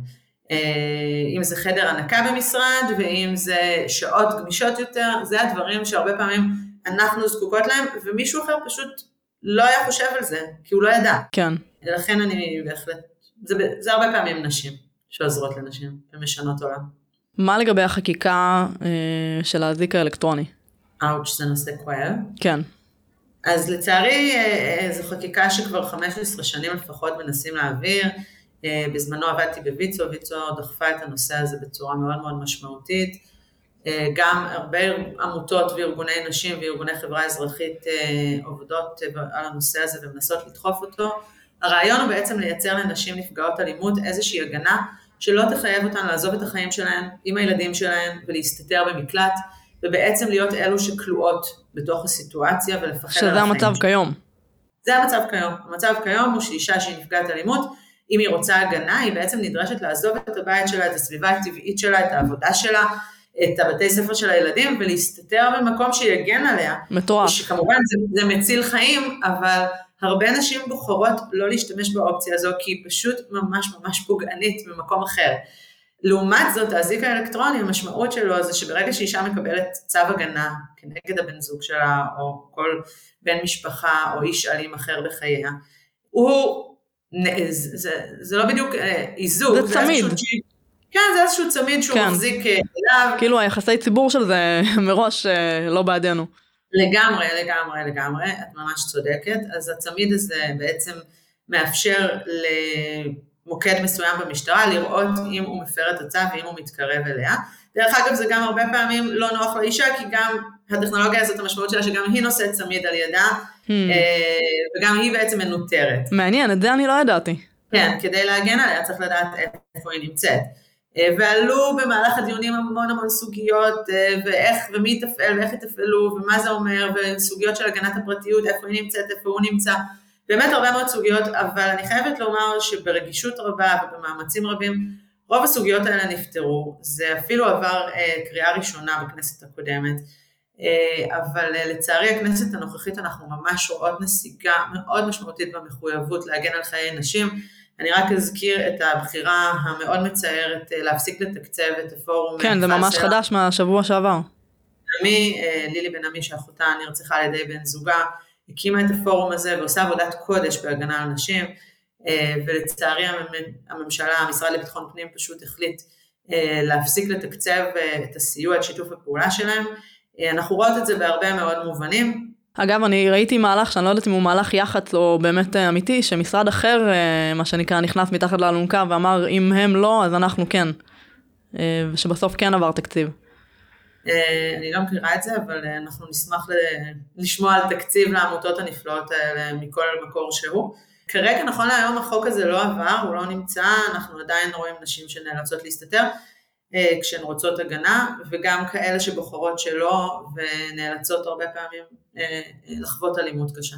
[SPEAKER 2] אם זה חדר הנקה במשרד, ואם זה שעות גמישות יותר, זה הדברים שהרבה פעמים אנחנו זקוקות להם, ומישהו אחר פשוט לא היה חושב על זה, כי הוא לא ידע.
[SPEAKER 1] כן.
[SPEAKER 2] לכן אני בהחלט, זה, זה הרבה פעמים נשים שעוזרות לנשים, ומשנות עולם.
[SPEAKER 1] מה לגבי החקיקה אה, של האזיק האלקטרוני?
[SPEAKER 2] אאוץ', זה נושא כואב.
[SPEAKER 1] כן.
[SPEAKER 2] אז לצערי, אה, זו חקיקה שכבר חמש עשרה שנים לפחות מנסים להעביר. אה, בזמנו עבדתי בויצו, ויצו דחפה את הנושא הזה בצורה מאוד מאוד משמעותית. אה, גם הרבה עמותות וארגוני נשים וארגוני חברה אזרחית אה, עובדות אה, על הנושא הזה ומנסות לדחוף אותו. הרעיון הוא בעצם לייצר לנשים נפגעות אלימות איזושהי הגנה, שלא תחייב אותן לעזוב את החיים שלהן עם הילדים שלהן ולהסתתר במקלט, ובעצם להיות אלו שכלואות בתוך הסיטואציה ולפחד על החיים.
[SPEAKER 1] שזה המצב כיום.
[SPEAKER 2] זה המצב כיום. המצב כיום הוא שאישה שהיא נפגעת אלימות, אם היא רוצה הגנה, היא בעצם נדרשת לעזוב את הבית שלה, את הסביבה הטבעית שלה, את העבודה שלה, את הבתי ספר של הילדים, ולהסתתר במקום שיגן עליה.
[SPEAKER 1] מטורף.
[SPEAKER 2] שכמובן זה, זה מציל חיים, אבל הרבה נשים בוחרות לא להשתמש באופציה הזו, כי היא פשוט ממש ממש פוגענית במקום אחר. לעומת זאת, האזיק האלקטרוני, המשמעות שלו זה שברגע שאישה מקבלת צו הגנה, כנגד הבן זוג שלה, או כל בן משפחה, או איש אלים אחר בחייה, הוא, זה, זה, זה לא בדיוק איזוק.
[SPEAKER 1] זה צמיד.
[SPEAKER 2] כן, זה איזשהו צמיד שהוא כן. מחזיק אליו.
[SPEAKER 1] כאילו היחסי ציבור של זה מראש לא בעדינו.
[SPEAKER 2] לגמרי, לגמרי, לגמרי, את ממש צודקת. אז הצמיד הזה בעצם מאפשר למוקד מסוים במשטרה לראות אם הוא מפר את הצו ואם הוא מתקרב אליה. דרך אגב, זה גם הרבה פעמים לא נוח לאישה, כי גם הטכנולוגיה הזאת, המשמעות שלה שגם היא נושאת צמיד על ידה, hmm. וגם היא בעצם מנוטרת.
[SPEAKER 1] מעניין, את זה אני לא ידעתי.
[SPEAKER 2] כן, כדי להגן עליה צריך לדעת איפה היא נמצאת. ועלו במהלך הדיונים המון המון סוגיות, ואיך ומי תפעל ואיך יתפעלו, ומה זה אומר, וסוגיות של הגנת הפרטיות, איפה היא נמצאת, איפה הוא נמצא, באמת הרבה מאוד סוגיות, אבל אני חייבת לומר שברגישות רבה ובמאמצים רבים, רוב הסוגיות האלה נפתרו, זה אפילו עבר קריאה ראשונה בכנסת הקודמת, אבל לצערי הכנסת הנוכחית אנחנו ממש רואות נסיגה מאוד משמעותית במחויבות להגן על חיי נשים. אני רק אזכיר את הבחירה המאוד מצערת להפסיק לתקצב את הפורום.
[SPEAKER 1] כן, זה ממש חדש מהשבוע שעבר.
[SPEAKER 2] עמי, לילי בן עמי שאחותה נרצחה על ידי בן זוגה, הקימה את הפורום הזה ועושה עבודת קודש בהגנה על נשים, ולצערי הממשלה, המשרד לביטחון פנים פשוט החליט להפסיק לתקצב את הסיוע, את שיתוף הפעולה שלהם. אנחנו רואות את זה בהרבה מאוד מובנים.
[SPEAKER 1] אגב, אני ראיתי מהלך, שאני לא יודעת אם הוא מהלך יח"צ או באמת אמיתי, שמשרד אחר, מה שנקרא, נכנס מתחת לאלונקה ואמר, אם הם לא, אז אנחנו כן. ושבסוף כן עבר תקציב.
[SPEAKER 2] אני לא מכירה את זה, אבל אנחנו נשמח לשמוע על תקציב לעמותות הנפלאות האלה מכל מקור שהוא. כרגע, נכון להיום, החוק הזה לא עבר, הוא לא נמצא, אנחנו עדיין רואים נשים שנאלצות להסתתר, כשהן רוצות הגנה, וגם כאלה שבוחרות שלא, ונאלצות הרבה פעמים לחוות אלימות קשה.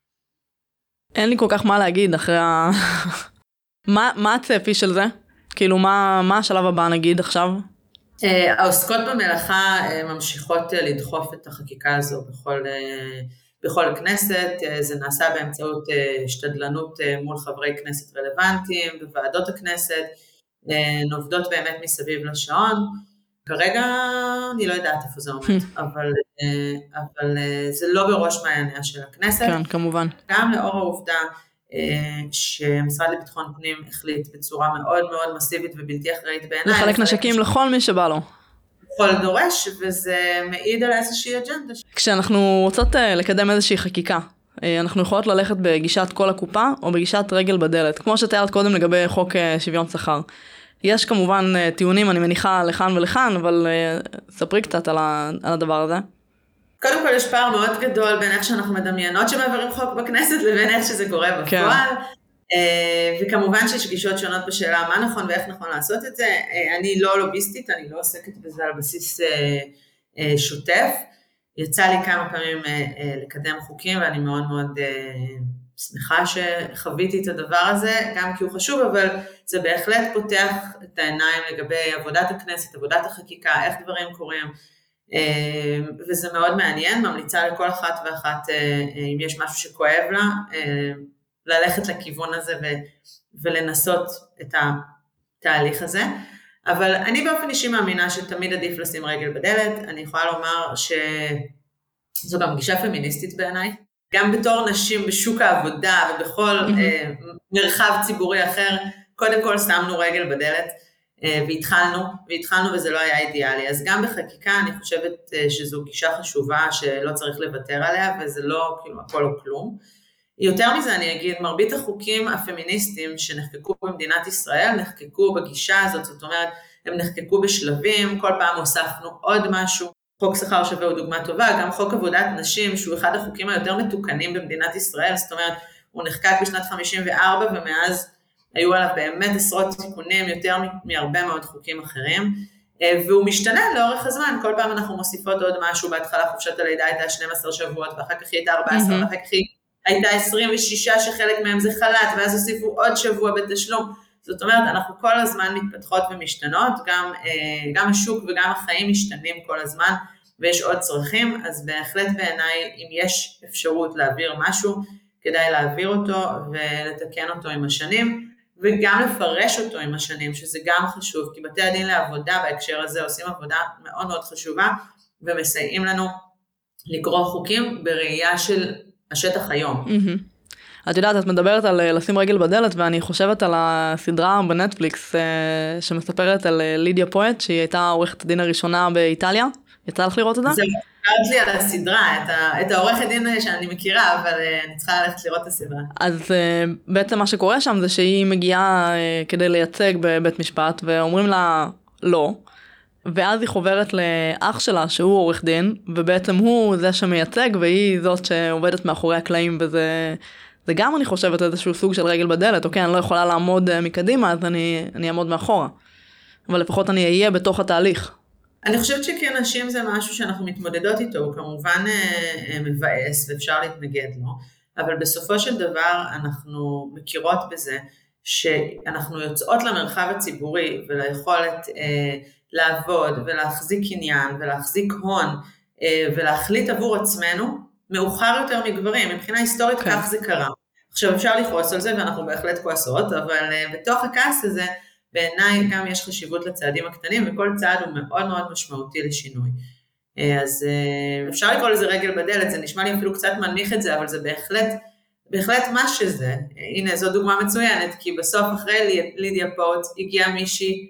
[SPEAKER 1] אין לי כל כך מה להגיד אחרי ה... מה, מה הצפי של זה? כאילו, מה, מה השלב הבא נגיד עכשיו?
[SPEAKER 2] העוסקות במלאכה ממשיכות לדחוף את החקיקה הזו בכל, בכל כנסת, זה נעשה באמצעות השתדלנות מול חברי כנסת רלוונטיים, בוועדות הכנסת, נובדות באמת מסביב לשעון. כרגע אני לא יודעת איפה זה עומד, אבל, אבל זה לא בראש מעייניה של הכנסת.
[SPEAKER 1] כן, כמובן.
[SPEAKER 2] גם לאור העובדה שמשרד לביטחון פנים החליט בצורה מאוד מאוד מסיבית ובלתי אחראית בעיניי.
[SPEAKER 1] לחלק נשקים לכל מי שבא לו.
[SPEAKER 2] לכל דורש, וזה מעיד על איזושהי אג'נדה.
[SPEAKER 1] כשאנחנו רוצות לקדם איזושהי חקיקה, אנחנו יכולות ללכת בגישת כל הקופה, או בגישת רגל בדלת, כמו שתיארת קודם לגבי חוק שוויון שכר. יש כמובן טיעונים, אני מניחה לכאן ולכאן, אבל ספרי קצת על הדבר הזה.
[SPEAKER 2] קודם כל יש פער מאוד גדול בין איך שאנחנו מדמיינות שמעבירים חוק בכנסת, לבין איך שזה קורה בפועל. כן. וכמובן שיש גישות שונות בשאלה מה נכון ואיך נכון לעשות את זה. אני לא לוביסטית, אני לא עוסקת בזה על בסיס שוטף. יצא לי כמה פעמים לקדם חוקים, ואני מאוד מאוד שמחה שחוויתי את הדבר הזה, גם כי הוא חשוב, אבל זה בהחלט פותח את העיניים לגבי עבודת הכנסת, עבודת החקיקה, איך דברים קורים, וזה מאוד מעניין, ממליצה לכל אחת ואחת, אם יש משהו שכואב לה, ללכת לכיוון הזה ולנסות את התהליך הזה. אבל אני באופן אישי מאמינה שתמיד עדיף לשים רגל בדלת. אני יכולה לומר שזו גם גישה פמיניסטית בעיניי, גם בתור נשים בשוק העבודה ובכל mm-hmm. מרחב ציבורי אחר, קודם כל שמנו רגל בדלת והתחלנו, והתחלנו וזה לא היה אידיאלי. אז גם בחקיקה אני חושבת שזו גישה חשובה שלא צריך לוותר עליה, וזה לא כאילו הכל או כלום. יותר מזה אני אגיד, מרבית החוקים הפמיניסטיים שנחקקו במדינת ישראל, נחקקו בגישה הזאת, זאת אומרת, הם נחקקו בשלבים, כל פעם הוספנו עוד משהו. חוק שכר שווה הוא דוגמה טובה, גם חוק עבודת נשים, שהוא אחד החוקים היותר מתוקנים במדינת ישראל, זאת אומרת, הוא נחקק בשנת חמישים וארבע, ומאז היו עליו באמת עשרות תיקונים, יותר מהרבה מאוד חוקים אחרים, והוא משתנה לאורך הזמן, כל פעם אנחנו מוסיפות עוד משהו, בהתחלה חופשת הלידה הייתה שנים עשר שבועות, ואחר כך היא הייתה ארבע עשרה, ואחר כך היא הייתה עשרים ושש שחלק מהם זה חל"ת, ואז הוסיפו עוד שבוע בתשלום, זאת אומרת, אנחנו כל הזמן מתפתחות ומשתנות, גם, גם השוק וגם החיים משתנים כל הזמן, ויש עוד צרכים, אז בהחלט בעיניי, אם יש אפשרות להעביר משהו, כדאי להעביר אותו ולתקן אותו עם השנים, וגם לפרש אותו עם השנים, שזה גם חשוב, כי בתי הדין לעבודה בהקשר הזה עושים עבודה מאוד מאוד חשובה, ומסייעים לנו לקרוא חוקים בראייה של השטח היום.
[SPEAKER 1] את יודעת, את מדברת על לשים רגל בדלת, ואני חושבת על הסדרה בנטפליקס, שמספרת על לידיה פואט, שהיא הייתה עורכת הדין הראשונה באיטליה. יצא לך לראות את זה?
[SPEAKER 2] זה קראת לי על הסדרה, את, ה, את העורכת דין שאני מכירה, אבל אני צריכה ללכת לראות את הסדרה.
[SPEAKER 1] אז בעצם מה שקורה שם זה שהיא מגיעה כדי לייצג בבית משפט, ואומרים לה לא, ואז היא חוברת לאח שלה שהוא עורך דין, ובעצם הוא זה שמייצג, והיא זאת שעובדת מאחורי הקלעים, וזה זה גם אני חושבת איזשהו סוג של רגל בדלת, אוקיי, אני לא יכולה לעמוד מקדימה, אז אני, אני אעמוד מאחורה. אבל לפחות אני אהיה בתוך התהליך.
[SPEAKER 2] אני חושבת שכאנשים זה משהו שאנחנו מתמודדות איתו, הוא כמובן מבאס ואפשר להתנגד לו, אבל בסופו של דבר אנחנו מכירות בזה שאנחנו יוצאות למרחב הציבורי וליכולת אה, לעבוד ולהחזיק עניין ולהחזיק הון אה, ולהחליט עבור עצמנו מאוחר יותר מגברים, מבחינה היסטורית okay. כך זה קרה. עכשיו אפשר לכעוס על זה ואנחנו בהחלט כועסות, אבל אה, בתוך הכעס הזה בעיניי גם יש חשיבות לצעדים הקטנים, וכל צעד הוא מאוד מאוד משמעותי לשינוי. אז אפשר לקרוא לזה רגל בדלת, זה נשמע לי אפילו קצת מנמיך את זה, אבל זה בהחלט, בהחלט מה שזה. הנה, זו דוגמה מצוינת, כי בסוף אחרי לידיה פואט הגיעה מישהי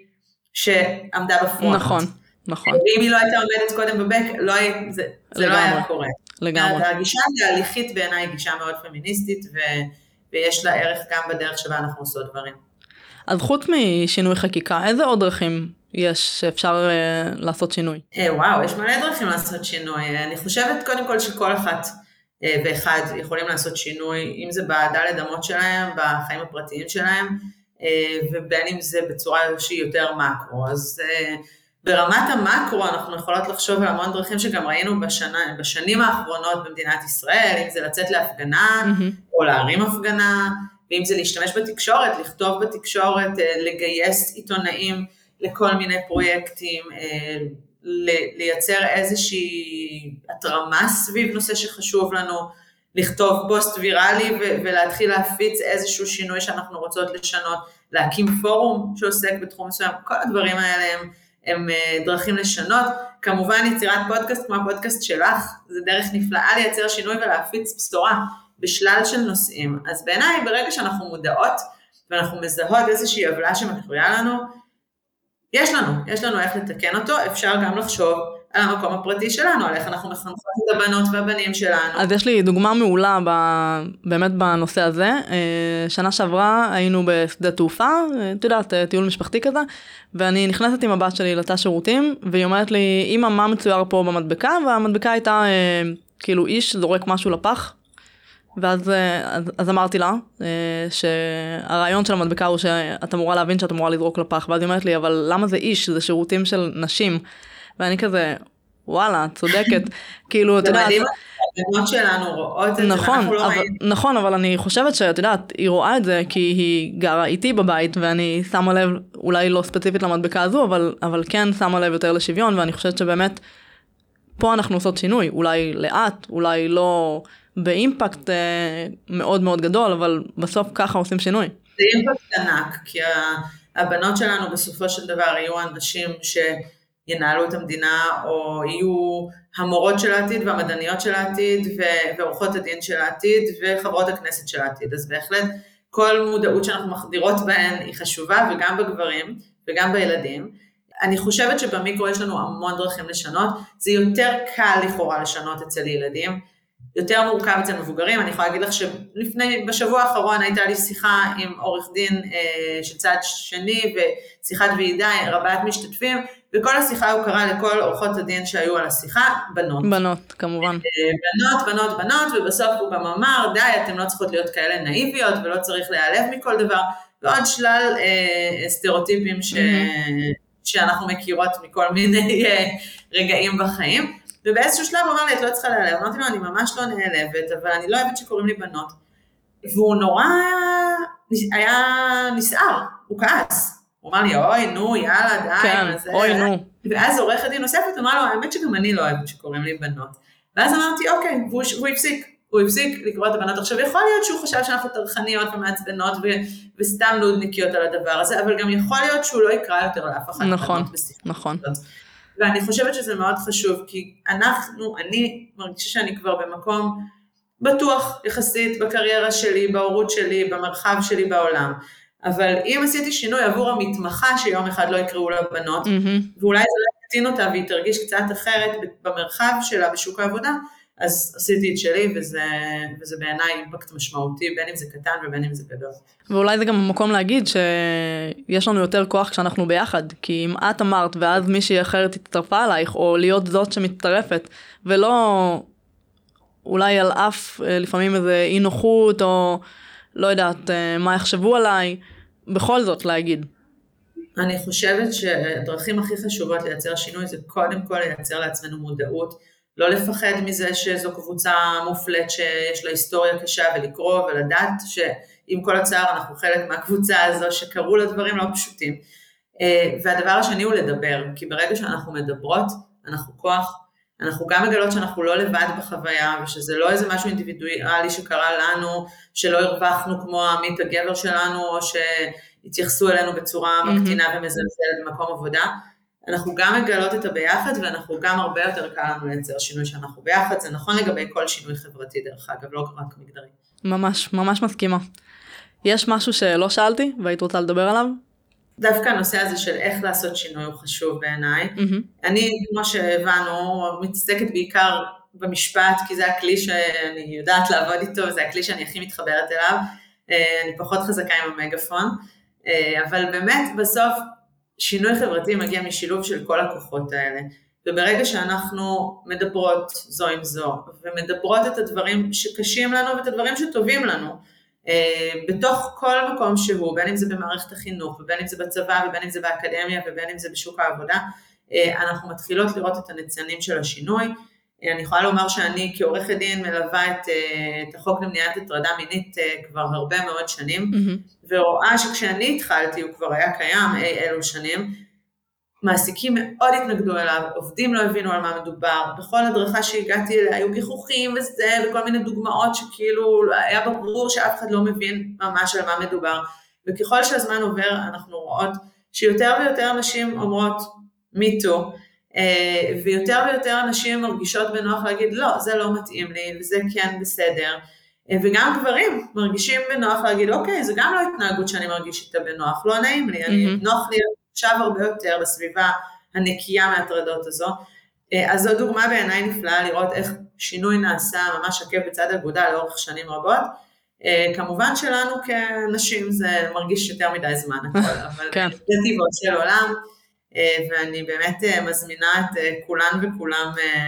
[SPEAKER 2] שעמדה בפרונט.
[SPEAKER 1] נכון, נכון.
[SPEAKER 2] ואם היא לא הייתה עומדת קודם בבק, לא היה, זה, זה לא היה קורה.
[SPEAKER 1] לגמרי.
[SPEAKER 2] הגישה התהליכית בעיניי היא גישה מאוד פמיניסטית, ו, ויש לה ערך גם בדרך שבה אנחנו עושות דברים.
[SPEAKER 1] אז חוץ משינוי חקיקה, איזה עוד דרכים יש שאפשר uh, לעשות שינוי?
[SPEAKER 2] Hey, וואו, יש מלא דרכים לעשות שינוי. אני חושבת קודם כל שכל אחת uh, ואחד יכולים לעשות שינוי, אם זה בדלת אמות שלהם, בחיים הפרטיים שלהם, uh, ובין אם זה בצורה שהיא יותר מקרו. אז uh, ברמת המקרו אנחנו יכולות לחשוב על המון דרכים שגם ראינו בשנה, בשנים האחרונות במדינת ישראל, אם זה לצאת להפגנה mm-hmm. או להרים הפגנה, ואם זה להשתמש בתקשורת, לכתוב בתקשורת, לגייס עיתונאים לכל מיני פרויקטים, לייצר איזושהי התרמה סביב נושא שחשוב לנו, לכתוב פוסט ויראלי ולהתחיל להפיץ איזשהו שינוי שאנחנו רוצות לשנות, להקים פורום שעוסק בתחום מסוים, כל הדברים האלה הם, הם דרכים לשנות. כמובן יצירת פודקאסט כמו הפודקאסט שלך, זה דרך נפלאה לייצר שינוי ולהפיץ בשורה. בשלל של נושאים. אז בעיניי, ברגע שאנחנו מודעות, ואנחנו מזהות איזושהי עוולה שמפריעה לנו, יש לנו, יש לנו איך לתקן אותו, אפשר גם לחשוב על המקום הפרטי שלנו, על איך אנחנו מחנכות את הבנות והבנים שלנו.
[SPEAKER 1] אז יש לי דוגמה מעולה ב, באמת בנושא הזה. שנה שעברה היינו בשדה תעופה, את יודעת, טיול משפחתי כזה, ואני נכנסת עם הבת שלי לתא שירותים, והיא אומרת לי, אמא, מה מצויר פה במדבקה? והמדבקה הייתה כאילו איש זורק משהו לפח, ואז אז, אז אמרתי לה, שהרעיון של המדבקה הוא שאת אמורה להבין שאת אמורה לזרוק לפח, ואז היא אומרת לי, אבל למה זה איש? זה שירותים של נשים. ואני כזה, וואלה, צודקת. כאילו, אתה יודעת...
[SPEAKER 2] הבנות שלנו רואות את זה,
[SPEAKER 1] נכון, אבל, נכון, אבל אני חושבת שאת יודעת, היא רואה את זה כי היא גרה איתי בבית, ואני שמה לב, אולי לא ספציפית למדבקה הזו, אבל, אבל כן שמה לב יותר לשוויון, ואני חושבת שבאמת, פה אנחנו עושות שינוי, אולי לאט, אולי לא... באימפקט אה, מאוד מאוד גדול, אבל בסוף ככה עושים שינוי.
[SPEAKER 2] זה אימפקט ענק, כי הבנות שלנו בסופו של דבר יהיו אנשים שינהלו את המדינה, או יהיו המורות של העתיד והמדעניות של העתיד, ועורכות הדין של העתיד, וחברות הכנסת של העתיד. אז בהחלט כל מודעות שאנחנו מחדירות בהן היא חשובה, וגם בגברים וגם בילדים. אני חושבת שבמיקרו יש לנו המון דרכים לשנות, זה יותר קל לכאורה לשנות אצל ילדים, יותר מורכב אצל מבוגרים. אני יכולה להגיד לך שלפני, בשבוע האחרון הייתה לי שיחה עם עורך דין אה, של צד שני, ושיחת ועידה רבת משתתפים, וכל השיחה הוא קרא לכל עורכות הדין שהיו על השיחה, בנות.
[SPEAKER 1] בנות, כמובן.
[SPEAKER 2] אה, בנות, בנות, בנות, ובסוף הוא גם אמר, די, אתם לא צריכות להיות כאלה נאיביות, ולא צריך להיעלב מכל דבר, ועוד שלל אה, סטריאוטיפים ש... mm-hmm. שאנחנו מכירות מכל מיני אה, רגעים בחיים, ובאיזשהו שלב הוא אמר לי, את לא צריכה להיעלב, אמרתי לו, אני ממש לא נעלבת, אבל אני לא אוהבת שקוראים לי בנות, והוא נורא היה נסער, הוא כעס, הוא אמר לי, אוי, נו, יאללה, די,
[SPEAKER 1] כן, אוי, נו.
[SPEAKER 2] ואז עורכת דין נוספת, אמרה לו, האמת שגם אני לא אוהבת שקוראים לי בנות, ואז אמרתי, אוקיי, והוא, והוא הפסיק, הוא הפסיק לקרוא את הבנות. עכשיו, יכול להיות שהוא חשב שאנחנו תרחניות ומעצבנות ו- וסתם נודניקיות על הדבר הזה, אבל גם יכול להיות שהוא לא יקרא יותר לאף אחת.
[SPEAKER 1] נכון, נכון.
[SPEAKER 2] ואני חושבת שזה מאוד חשוב, כי אנחנו, אני מרגישה שאני כבר במקום בטוח יחסית בקריירה שלי, בהורות שלי, במרחב שלי בעולם. אבל אם עשיתי שינוי עבור המתמחה שיום אחד לא יקראו לה בנות, mm-hmm. ואולי זה לא יקטין אותה והיא תרגיש קצת אחרת במרחב שלה בשוק העבודה, אז עשיתי את שלי, וזה, וזה בעיניי אימפקט משמעותי, בין אם זה קטן ובין אם זה גדול.
[SPEAKER 1] ואולי זה גם המקום להגיד שיש לנו יותר כוח כשאנחנו ביחד, כי אם את אמרת ואז מישהי אחרת תצטרפה עלייך, או להיות זאת שמצטרפת, ולא אולי על אף לפעמים איזה אי נוחות, או לא יודעת מה יחשבו עליי, בכל זאת להגיד.
[SPEAKER 2] אני חושבת שהדרכים הכי חשובות לייצר שינוי, זה קודם כל לייצר לעצמנו מודעות, לא לפחד מזה שזו קבוצה מופלט שיש לה היסטוריה קשה, ולקרוא ולדעת שעם כל הצער אנחנו חלק מהקבוצה הזו שקראו לה דברים לא פשוטים. והדבר השני הוא לדבר, כי ברגע שאנחנו מדברות, אנחנו כוח, אנחנו גם מגלות שאנחנו לא לבד בחוויה, ושזה לא איזה משהו אינדיבידואלי שקרה לנו, שלא הרווחנו כמו עמית הגבר שלנו, או שהתייחסו אלינו בצורה מקטינה ומזלזלת במקום עבודה, אנחנו גם מגלות את הביחד, ואנחנו גם הרבה יותר קל לנו לייצר שינוי שאנחנו ביחד, זה נכון לגבי כל שינוי חברתי דרך אגב, לא רק מגדרי.
[SPEAKER 1] ממש, ממש מסכימה. יש משהו שלא שאלתי, והיית רוצה לדבר עליו?
[SPEAKER 2] דווקא הנושא הזה של איך לעשות שינוי הוא חשוב בעיניי. Mm-hmm. אני, כמו שהבנו, מתעסקת בעיקר במשפט, כי זה הכלי שאני יודעת לעבוד איתו, וזה הכלי שאני הכי מתחברת אליו, אני פחות חזקה עם המגפון, אבל באמת בסוף, שינוי חברתי מגיע משילוב של כל הכוחות האלה, וברגע שאנחנו מדברות זו עם זו, ומדברות את הדברים שקשים לנו, ואת הדברים שטובים לנו, בתוך כל מקום שהוא, בין אם זה במערכת החינוך, ובין אם זה בצבא, ובין אם זה באקדמיה, ובין אם זה בשוק העבודה, אנחנו מתחילות לראות את הניצנים של השינוי. אני יכולה לומר שאני כעורכת דין מלווה את, את החוק למניעת הטרדה מינית כבר הרבה מאוד שנים, mm-hmm. ורואה שכשאני התחלתי, הוא כבר היה קיים אי אלו שנים, מעסיקים מאוד התנגדו אליו, עובדים לא הבינו על מה מדובר, בכל הדרכה שהגעתי אליה, היו גיחוכים וזה, וכל מיני דוגמאות שכאילו היה ברור שאף אחד לא מבין ממש על מה מדובר, וככל שהזמן עובר אנחנו רואות שיותר ויותר אנשים אומרות מיטו, ויותר ויותר אנשים מרגישות בנוח להגיד, לא, זה לא מתאים לי, וזה כן בסדר, וגם גברים מרגישים בנוח להגיד, אוקיי, זה גם לא התנהגות שאני מרגיש איתה בנוח, לא נעים לי, אני נוח לי עכשיו הרבה יותר בסביבה הנקייה מהטרדות הזו, אז זו דוגמה בעיניי נפלאה לראות איך שינוי נעשה ממש עקב בצד אגודל לאורך שנים רבות, כמובן שלנו כנשים זה מרגיש יותר מדי זמן, אבל זה טבעו של עולם, ואני באמת מזמינה את כולן וכולם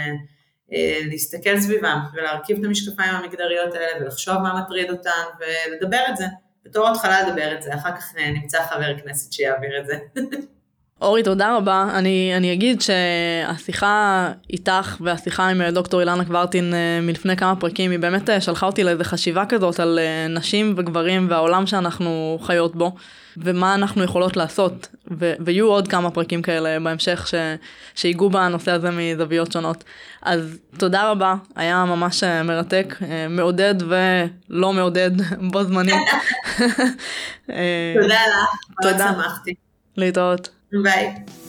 [SPEAKER 2] להסתכל סביבם, ולהרכיב את המשקפיים המגדריות האלה, ולחשוב מה מטריד אותן, ולדבר את זה. בתור התחלה לדבר את זה, אחר כך נמצא חבר כנסת שיעביר את זה.
[SPEAKER 1] אורי, תודה רבה. אני, אני אגיד שהשיחה איתך, והשיחה עם דוקטור אילנה קוורטין מלפני כמה פרקים, היא באמת שלחה אותי לאיזו חשיבה כזאת על נשים וגברים, והעולם שאנחנו חיות בו. ומה אנחנו יכולות לעשות, ו- ויהיו עוד כמה פרקים כאלה בהמשך ש- שיגעו בנושא הזה מזוויות שונות. אז תודה רבה, היה ממש מרתק, מעודד ולא מעודד בו זמנים.
[SPEAKER 2] תודה לך, מאוד שמחתי.
[SPEAKER 1] להתראות.
[SPEAKER 2] ביי.